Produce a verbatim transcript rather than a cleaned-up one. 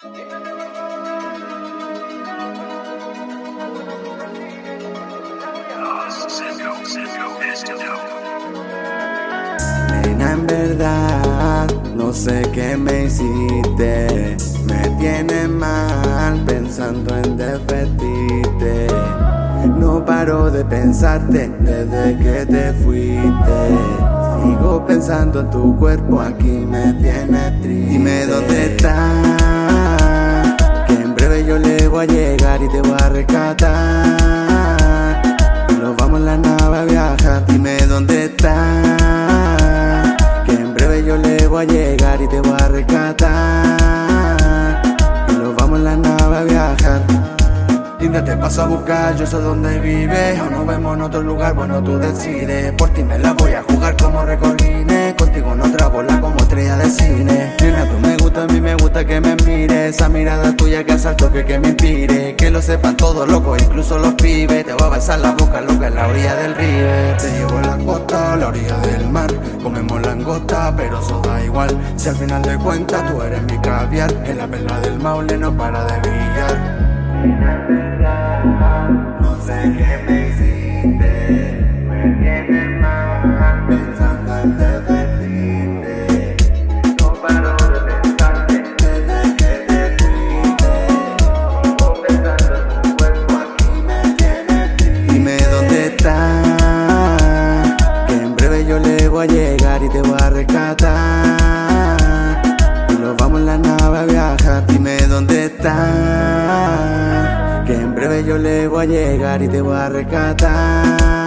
Nena, en verdad, no sé qué me hiciste. Me tienes mal pensando en despedirte. No paro de pensarte desde que te fuiste. Sigo pensando en tu cuerpo, aquí me tienes triste. Dime dónde estás, que en breve yo le voy a llegar y te voy a rescatar. Y nos vamos en la nave a viajar. Dime dónde estás, que en breve yo le voy a llegar y te voy a rescatar. Y nos vamos en la nave a viajar. Linda, te paso a buscar, yo sé dónde vives. O nos vemos en otro lugar, bueno tú decides. Por ti me la voy a jugar como recordines. Contigo no trabo la como estrella de cine. Nena, tú me gusta, a mí me gusta que me mires. Esa mirada tuya que asalto que, que me inspire. Que lo sepan todos locos, incluso los pibes. Te voy a besar la boca, loca, en la orilla del río. Te llevo a la costa, a la orilla del mar. Comemos langosta, pero eso da igual. Si al final de cuentas tú eres mi caviar. En la perla del Maule no para de brillar. No sé qué me hiciste, me tienes mal pensando en despedirte. No paro de pensarte desde que te fuiste. Sigo pensando en tu cuerpo, aquí me tienes triste. Dime dónde estás, que en breve yo le voy a llegar y te voy a rescatar. Y nos vamos en la nave a viajar. Dime dónde estás, que en breve yo le voy a llegar y te voy a rescatar.